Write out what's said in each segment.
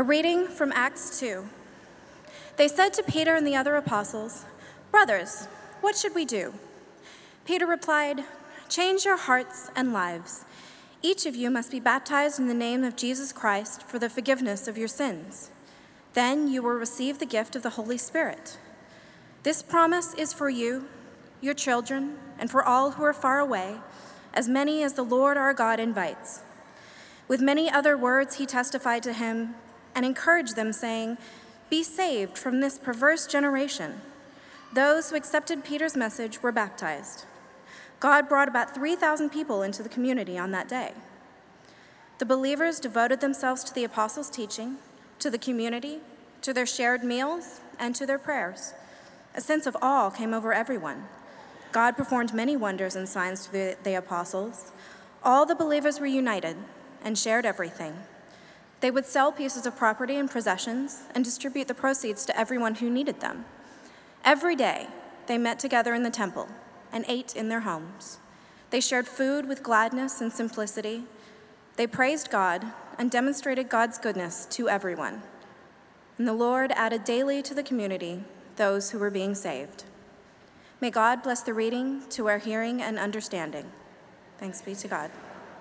reading from Acts 2. They said to Peter and the other apostles, "Brothers, what should we do?" Peter replied, "Change your hearts and lives. Each of you must be baptized in the name of Jesus Christ for the forgiveness of your sins. Then you will receive the gift of the Holy Spirit. This promise is for you, your children, and for all who are far away, as many as the Lord our God invites." With many other words he testified to him and encouraged them, saying, "Be saved from this perverse generation." Those who accepted Peter's message were baptized. God brought about 3,000 people into the community on that day. The believers devoted themselves to the apostles' teaching, to the community, to their shared meals, and to their prayers. A sense of awe came over everyone. God performed many wonders and signs through the apostles. All the believers were united and shared everything. They would sell pieces of property and possessions and distribute the proceeds to everyone who needed them. Every day, they met together in the temple and ate in their homes. They shared food with gladness and simplicity. They praised God and demonstrated God's goodness to everyone. And the Lord added daily to the community those who were being saved. May God bless the reading to our hearing and understanding. Thanks be to God.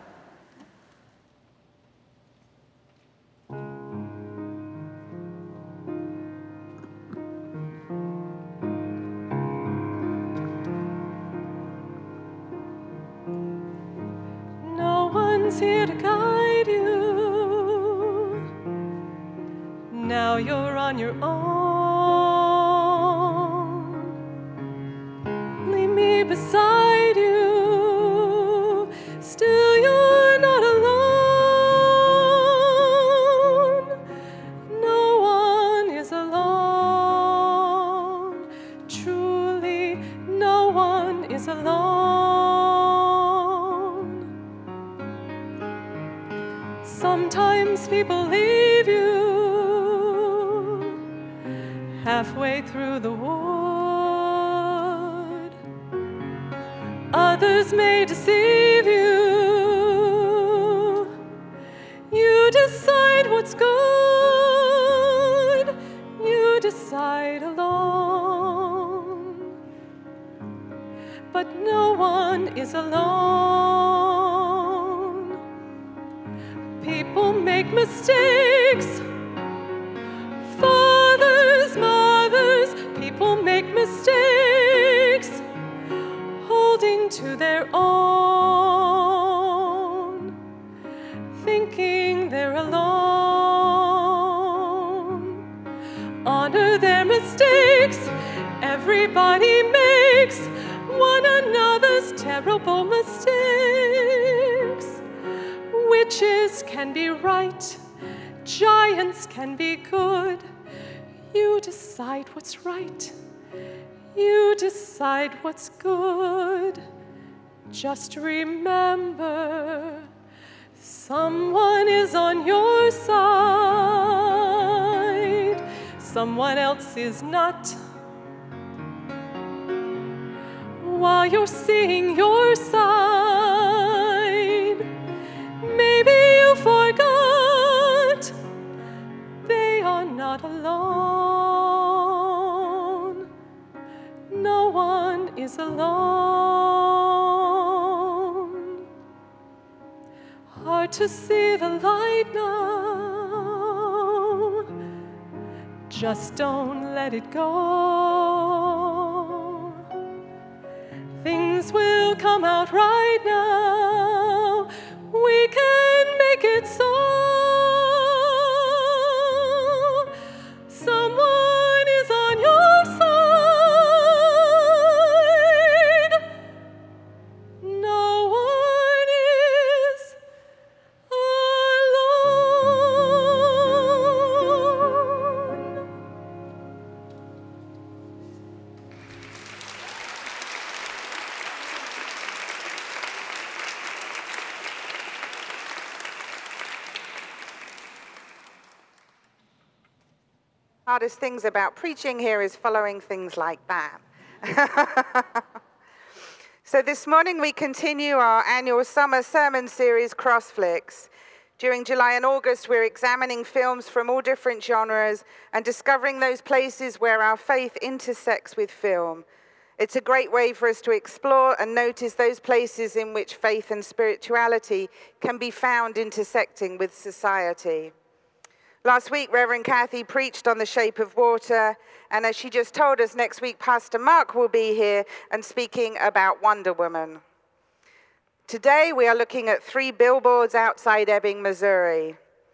Here to guide you. Now you're on your own. Leave me beside you. Still you're not alone. No one is alone. Truly, no one is alone. Sometimes people leave you halfway through the wood. Others may deceive you. You decide what's good. You decide alone. But no one is alone. People make mistakes. Fathers, mothers, people make mistakes, holding to their own, thinking they're alone. Honor their mistakes. Everybody makes one another's terrible mistakes. Witches can be right, giants can be good. You decide what's right. You decide what's good. Just remember, someone is on your side. Someone else is not. While you're seeing your side, maybe you forgot they are not alone. No one is alone. Hard to see the light now. Just don't let it go. Things will come out right now. We can make it so. Someone is on your side. No one is alone. Hardest things about preaching here is following things like that. So this morning we continue our annual summer sermon series, Crossflicks, During July and August, we're examining films from all different genres and discovering those places where our faith intersects with film. It's a great way for us to explore and notice those places in which faith and spirituality can be found intersecting with society. Last week, Reverend Kathy preached on the shape of water, and as she just told us, next week, Pastor Mark will be here and speaking about Wonder Woman. Today, we are looking at 3 billboards outside Ebbing, Missouri.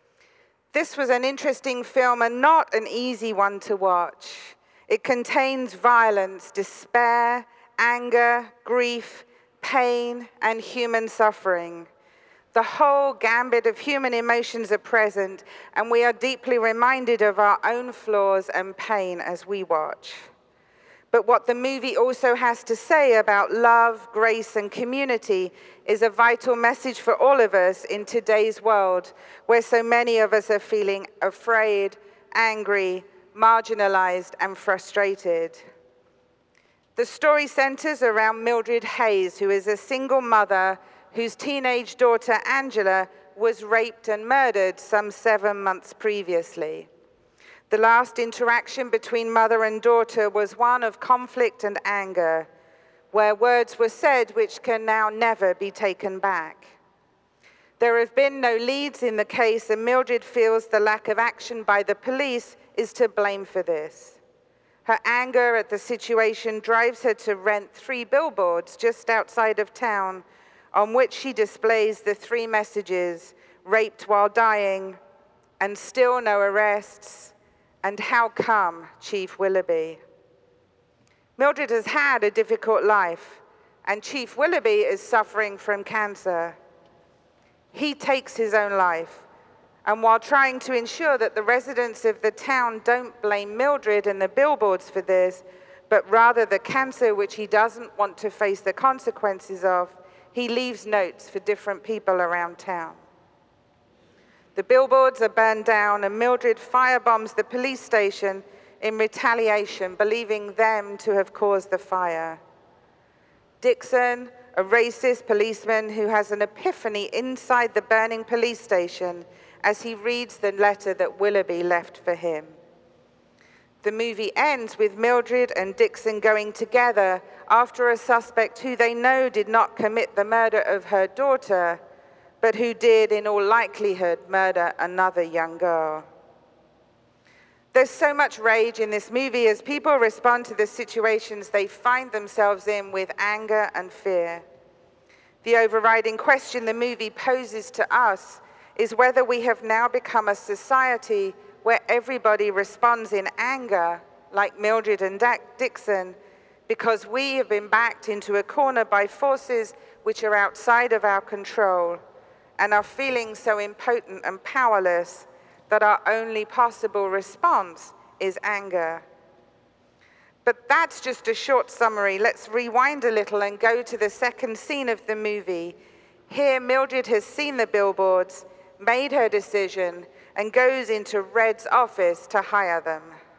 This was an interesting film and not an easy one to watch. It contains violence, despair, anger, grief, pain, and human suffering. The whole gambit of human emotions are present, and we are deeply reminded of our own flaws and pain as we watch. But what the movie also has to say about love, grace, and community is a vital message for all of us in today's world, where so many of us are feeling afraid, angry, marginalized, and frustrated. The story centers around Mildred Hayes, who is a single mother whose teenage daughter, Angela, was raped and murdered some 7 months previously. The last interaction between mother and daughter was one of conflict and anger, where words were said which can now never be taken back. There have been no leads in the case, and Mildred feels the lack of action by the police is to blame for this. Her anger at the situation drives her to rent 3 billboards just outside of town, on which she displays the 3 messages, raped while dying, and still no arrests, and how come, Chief Willoughby? Mildred has had a difficult life, and Chief Willoughby is suffering from cancer. He takes his own life, and while trying to ensure that the residents of the town don't blame Mildred and the billboards for this, but rather the cancer which he doesn't want to face the consequences of, he leaves notes for different people around town. The billboards are burned down, and Mildred firebombs the police station in retaliation, believing them to have caused the fire. Dixon, a racist policeman who has an epiphany inside the burning police station as he reads the letter that Willoughby left for him. The movie ends with Mildred and Dixon going together after a suspect who they know did not commit the murder of her daughter, but who did, in all likelihood, murder another young girl. There's so much rage in this movie as people respond to the situations they find themselves in with anger and fear. The overriding question the movie poses to us is whether we have now become a society where everybody responds in anger, like Mildred and Dixon, because we have been backed into a corner by forces which are outside of our control and are feeling so impotent and powerless that our only possible response is anger. But that's just a short summary. Let's rewind a little and go to the second scene of the movie. Here, Mildred has seen the billboards, made her decision, and goes into Red's office to hire them.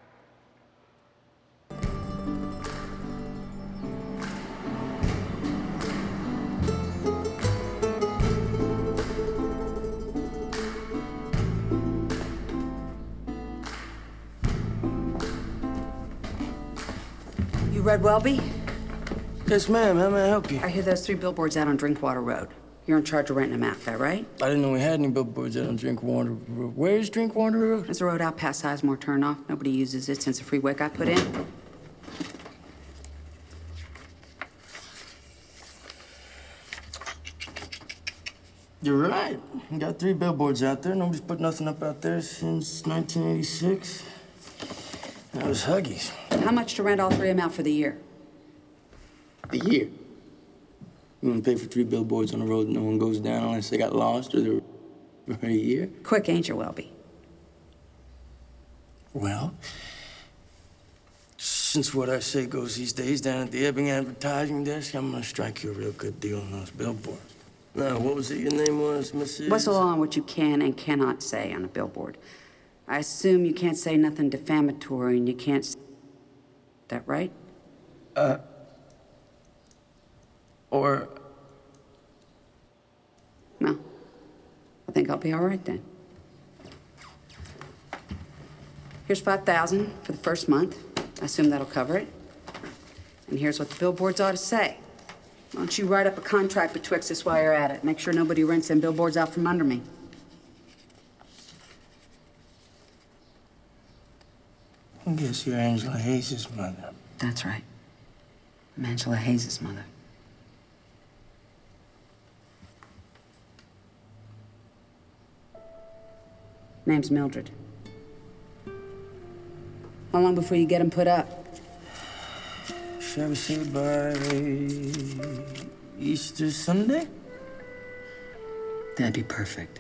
You Red Welby? Yes, ma'am. How may I help you? I hear those 3 billboards out on Drinkwater Road. You're in charge of renting them out there, right? I didn't know we had any billboards out on Drinkwater Road. Where is Drinkwater Road? There's a road out past Sizemore turnoff. Nobody uses it since the freeway got put in. You're right. We got 3 billboards out there. Nobody's put nothing up out there since 1986. That was Huggies. How much to rent all 3 of them out for the year? A year. You want to pay for 3 billboards on the road that no one goes down unless they got lost or they were for a year? Quick, ain't you, Welby? Well, since what I say goes these days down at the Ebbing advertising desk, I'm going to strike you a real good deal on those billboards. Now, what was it your name was, Mrs.? What's the law on what you can and cannot say on a billboard? I assume you can't say nothing defamatory and you can't say... That right? Or... Well, think I'll be all right then. Here's $5,000 for the first month. I assume that'll cover it. And here's what the billboards ought to say. Why don't you write up a contract betwixt us while you're at it? Make sure nobody rents them billboards out from under me. I guess you're Angela Hayes' mother. That's right. I'm Angela Hayes' mother. Name's Mildred. How long before you get them put up? Shall we say by Easter Sunday? That'd be perfect.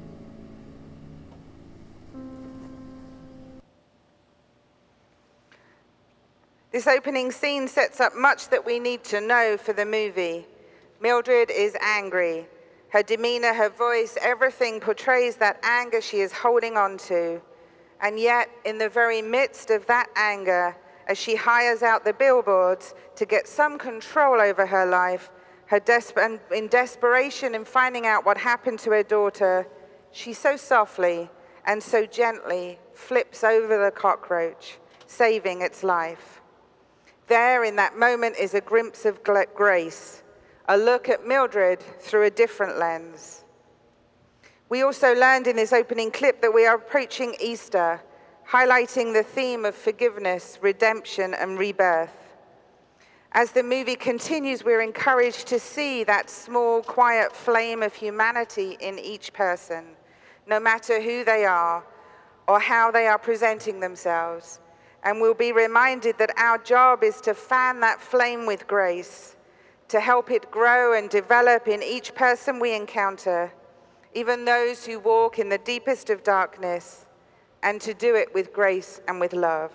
This opening scene sets up much that we need to know for the movie. Mildred is angry. Her demeanor, her voice, everything portrays that anger she is holding on to. And yet, in the very midst of that anger, as she hires out the billboards to get some control over her life, in desperation in finding out what happened to her daughter, she so softly and so gently flips over the cockroach, saving its life. There, in that moment, is a glimpse of grace, a look at Mildred through a different lens. We also learned in this opening clip that we are approaching Easter, highlighting the theme of forgiveness, redemption, and rebirth. As the movie continues, we're encouraged to see that small, quiet flame of humanity in each person, no matter who they are or how they are presenting themselves. And we'll be reminded that our job is to fan that flame with grace, to help it grow and develop in each person we encounter, even those who walk in the deepest of darkness, and to do it with grace and with love.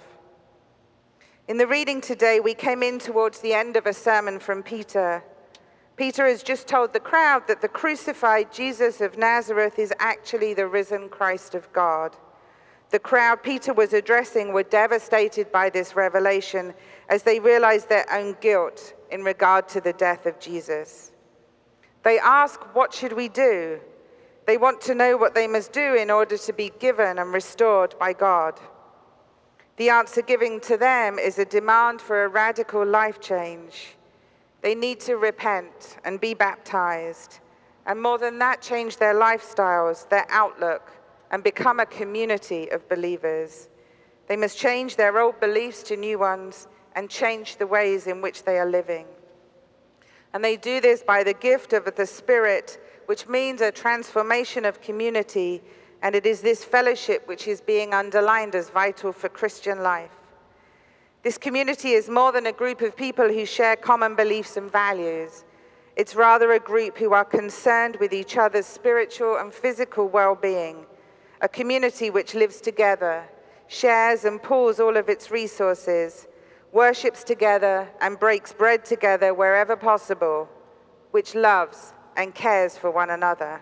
In the reading today, we came in towards the end of a sermon from Peter. Peter has just told the crowd that the crucified Jesus of Nazareth is actually the risen Christ of God. The crowd Peter was addressing were devastated by this revelation as they realized their own guilt in regard to the death of Jesus. They ask, what should we do? They want to know what they must do in order to be given and restored by God. The answer given to them is a demand for a radical life change. They need to repent and be baptized, and more than that, change their lifestyles, their outlook, and become a community of believers. They must change their old beliefs to new ones and change the ways in which they are living. And they do this by the gift of the Spirit, which means a transformation of community, and it is this fellowship which is being underlined as vital for Christian life. This community is more than a group of people who share common beliefs and values. It's rather a group who are concerned with each other's spiritual and physical well-being, a community which lives together, shares and pools all of its resources, worships together and breaks bread together wherever possible, which loves and cares for one another.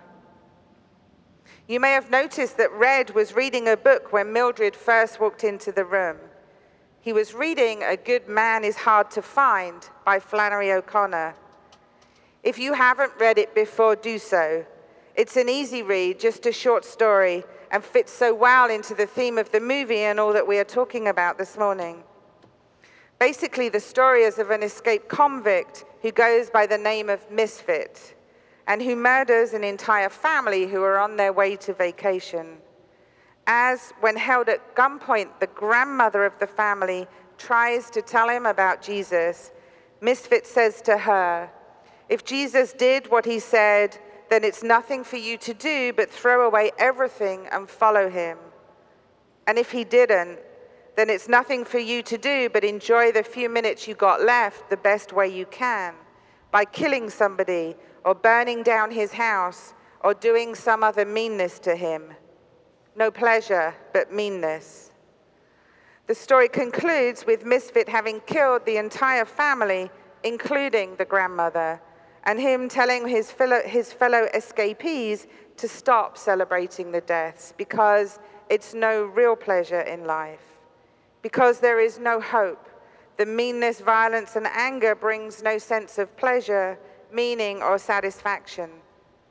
You may have noticed that Red was reading a book when Mildred first walked into the room. He was reading A Good Man is Hard to Find by Flannery O'Connor. If you haven't read it before, do so. It's an easy read, just a short story, and fits so well into the theme of the movie and all that we are talking about this morning. Basically, the story is of an escaped convict who goes by the name of Misfit, and who murders an entire family who are on their way to vacation. As, when held at gunpoint, the grandmother of the family tries to tell him about Jesus, Misfit says to her, "If Jesus did what he said, then it's nothing for you to do but throw away everything and follow him. And if he didn't, then it's nothing for you to do but enjoy the few minutes you got left the best way you can, by killing somebody or burning down his house or doing some other meanness to him. No pleasure, but meanness." The story concludes with Misfit having killed the entire family, including the grandmother, and him telling his fellow escapees to stop celebrating the deaths because it's no real pleasure in life. Because there is no hope. The meanness, violence, and anger brings no sense of pleasure, meaning, or satisfaction.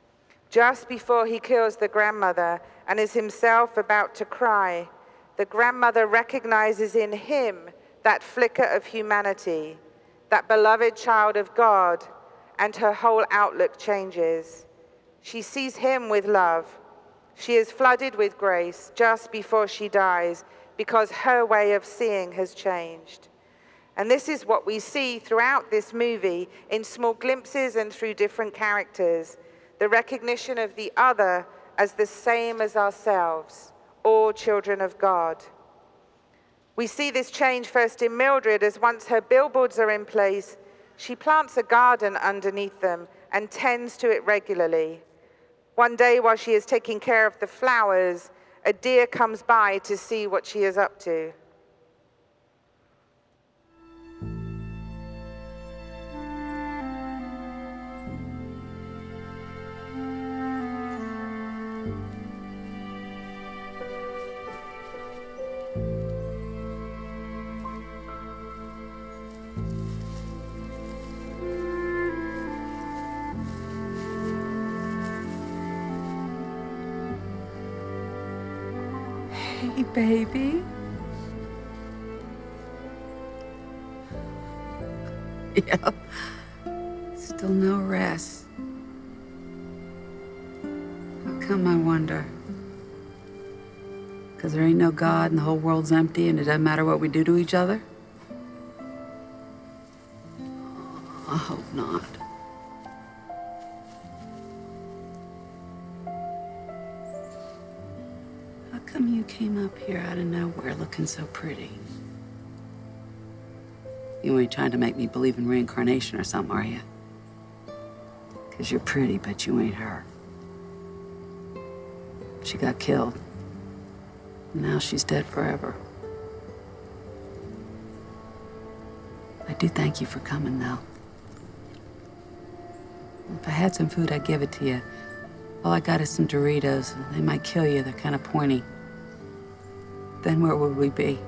Just before he kills the grandmother and is himself about to cry, the grandmother recognizes in him that flicker of humanity, that beloved child of God, and her whole outlook changes. She sees him with love. She is flooded with grace just before she dies because her way of seeing has changed. And this is what we see throughout this movie in small glimpses and through different characters, the recognition of the other as the same as ourselves, all children of God. We see this change first in Mildred, as once her billboards are in place, she plants a garden underneath them and tends to it regularly. One day, while she is taking care of the flowers, a deer comes by to see what she is up to. Hey, baby. Yep. Still no rest. How come, I wonder? Because there ain't no God and the whole world's empty and it doesn't matter what we do to each other? I hope not. How come you came up here out of nowhere looking so pretty? You ain't trying to make me believe in reincarnation or something, are you? Because you're pretty, but you ain't her. She got killed. And now she's dead forever. I do thank you for coming, though. If I had some food, I'd give it to you. All I got is some Doritos. They might kill you. They're kind of pointy. Then where would we be?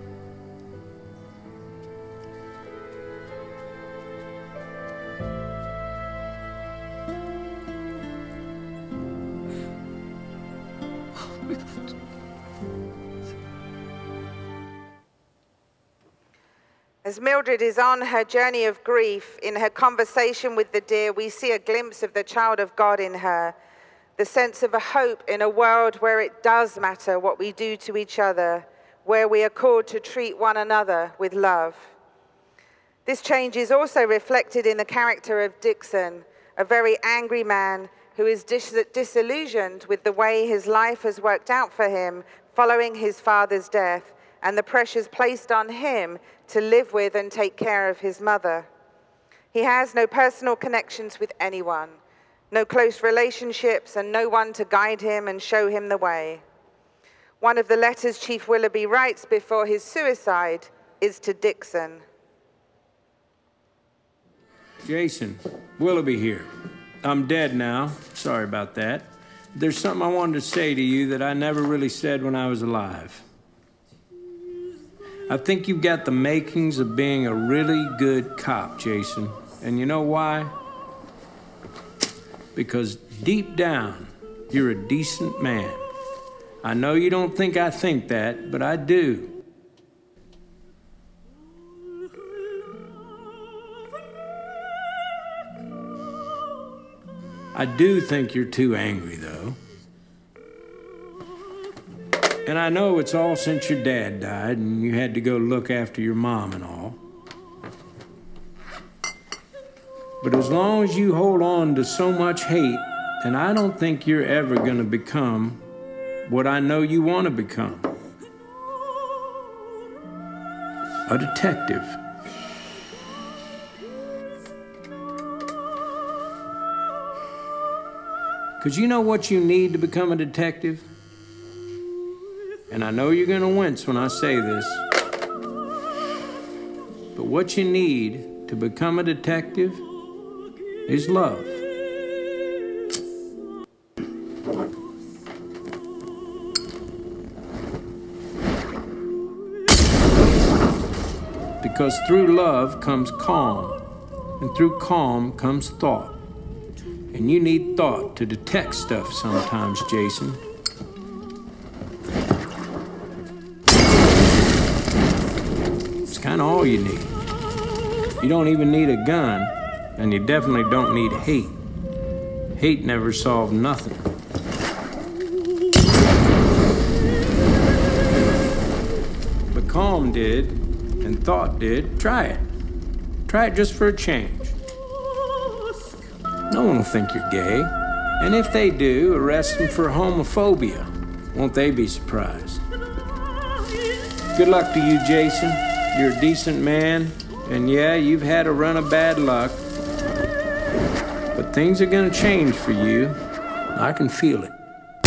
As Mildred is on her journey of grief, in her conversation with the deer, we see a glimpse of the child of God in her, the sense of a hope in a world where it does matter what we do to each other, where we are called to treat one another with love. This change is also reflected in the character of Dixon, a very angry man who is disillusioned with the way his life has worked out for him following his father's death and the pressures placed on him to live with and take care of his mother. He has no personal connections with anyone, no close relationships, and no one to guide him and show him the way. One of the letters Chief Willoughby writes before his suicide is to Dixon. Jason, Willoughby here. I'm dead now. Sorry about that. There's something I wanted to say to you that I never really said when I was alive. I think you've got the makings of being a really good cop, Jason. And you know why? Because deep down, you're a decent man. I know you don't think I think that, but I do. I do think you're too angry, though. And I know it's all since your dad died and you had to go look after your mom and all. But as long as you hold on to so much hate, and I don't think you're ever gonna become what I know you want to become. A detective. Because you know what you need to become a detective? And I know you're gonna wince when I say this, but what you need to become a detective is love. Because through love comes calm, and through calm comes thought. And you need thought to detect stuff sometimes, Jason. It's kind of all you need. You don't even need a gun, and you definitely don't need hate. Hate never solved nothing. But calm did, and thought did. Try it. Try it just for a change. No one will think you're gay. And if they do, arrest them for homophobia. Won't they be surprised? Good luck to you, Jason. You're a decent man. And yeah, you've had a run of bad luck. But things are gonna change for you. I can feel it.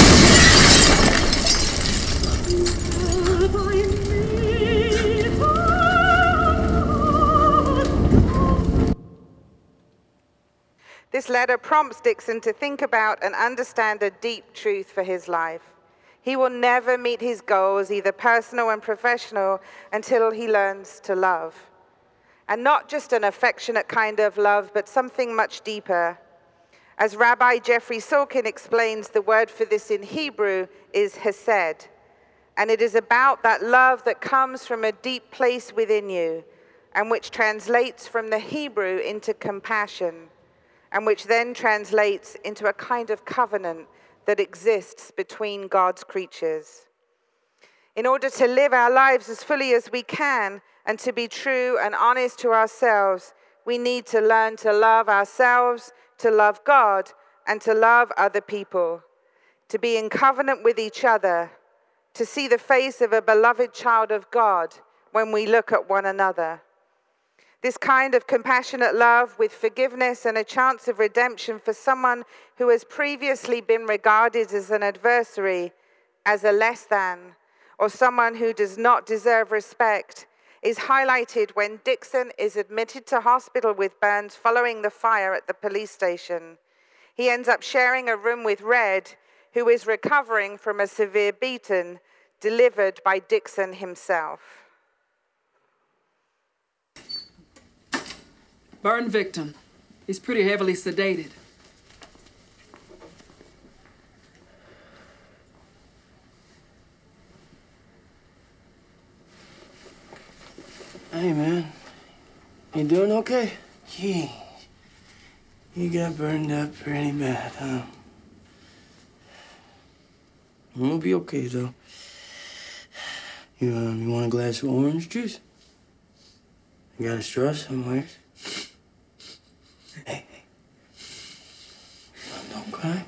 This letter prompts Dixon to think about and understand a deep truth for his life. He will never meet his goals, either personal and professional, until he learns to love. And not just an affectionate kind of love, but something much deeper. As Rabbi Jeffrey Sorkin explains, the word for this in Hebrew is hesed. And it is about that love that comes from a deep place within you, and which translates from the Hebrew into compassion, and which then translates into a kind of covenant that exists between God's creatures. In order to live our lives as fully as we can and to be true and honest to ourselves, we need to learn to love ourselves, to love God, and to love other people, to be in covenant with each other, to see the face of a beloved child of God when we look at one another. This kind of compassionate love with forgiveness and a chance of redemption for someone who has previously been regarded as an adversary, as a less than, or someone who does not deserve respect, is highlighted when Dixon is admitted to hospital with burns following the fire at the police station. He ends up sharing a room with Red, who is recovering from a severe beating delivered by Dixon himself. Burn victim. He's pretty heavily sedated. Hey, man. You doing okay? Yeah. You got burned up pretty bad, huh? I'm gonna be okay, though. You want a glass of orange juice? You got a straw somewhere? Hey. Don't cry.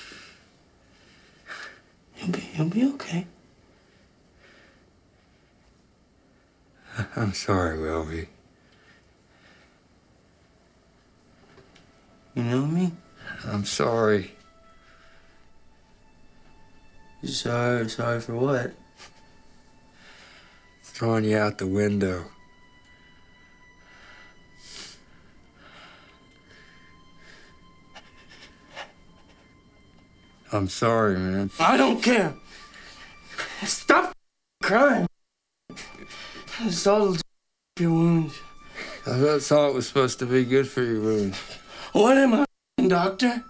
You'll be okay. I'm sorry, Welby. You know me? I'm sorry. Sorry for what? Throwing you out the window. I'm sorry, man. I don't care. Stop crying. It's all your wounds. I thought it was supposed to be good for your wounds. What am I, doctor?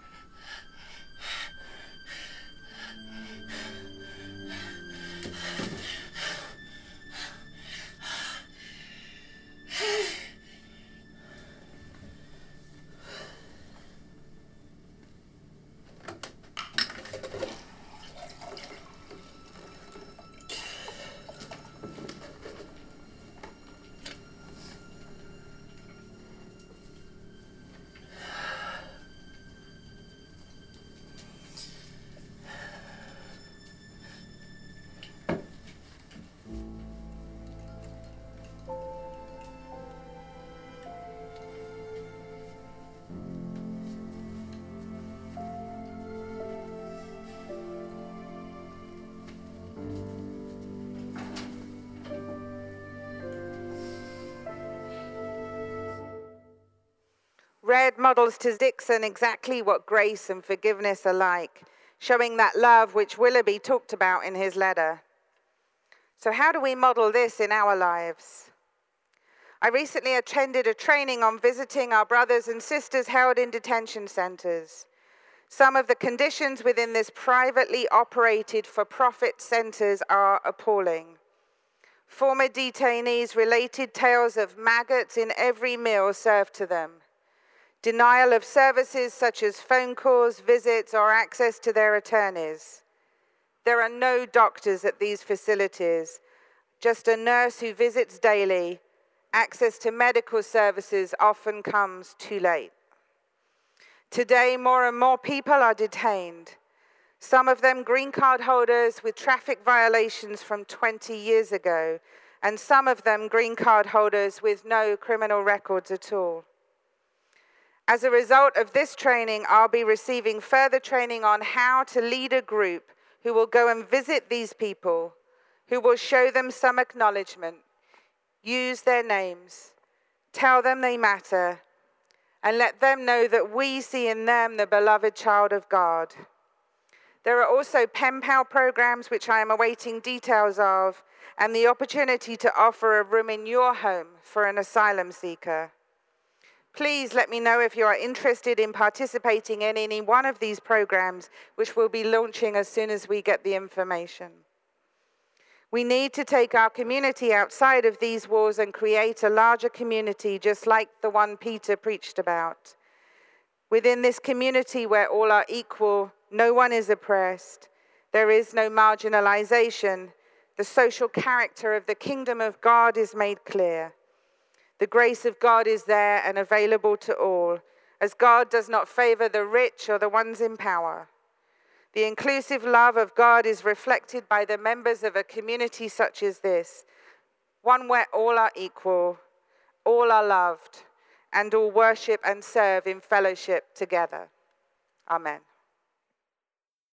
Red models to Dixon exactly what grace and forgiveness are like, showing that love which Willoughby talked about in his letter. So how do we model this in our lives? I recently attended a training on visiting our brothers and sisters held in detention centers. Some of the conditions within this privately operated for-profit centers are appalling. Former detainees related tales of maggots in every meal served to them. Denial of services such as phone calls, visits, or access to their attorneys. There are no doctors at these facilities, just a nurse who visits daily. Access to medical services often comes too late. Today, more and more people are detained. Some of them green card holders with traffic violations from 20 years ago, and some of them green card holders with no criminal records at all. As a result of this training, I'll be receiving further training on how to lead a group who will go and visit these people, who will show them some acknowledgement, use their names, tell them they matter, and let them know that we see in them the beloved child of God. There are also pen pal programs which I am awaiting details of, and the opportunity to offer a room in your home for an asylum seeker. Please let me know if you are interested in participating in any one of these programs, which we'll be launching as soon as we get the information. We need to take our community outside of these walls and create a larger community, just like the one Peter preached about. Within this community where all are equal, no one is oppressed, there is no marginalization, the social character of the kingdom of God is made clear. The grace of God is there and available to all, as God does not favor the rich or the ones in power. The inclusive love of God is reflected by the members of a community such as this, one where all are equal, all are loved, and all worship and serve in fellowship together. Amen.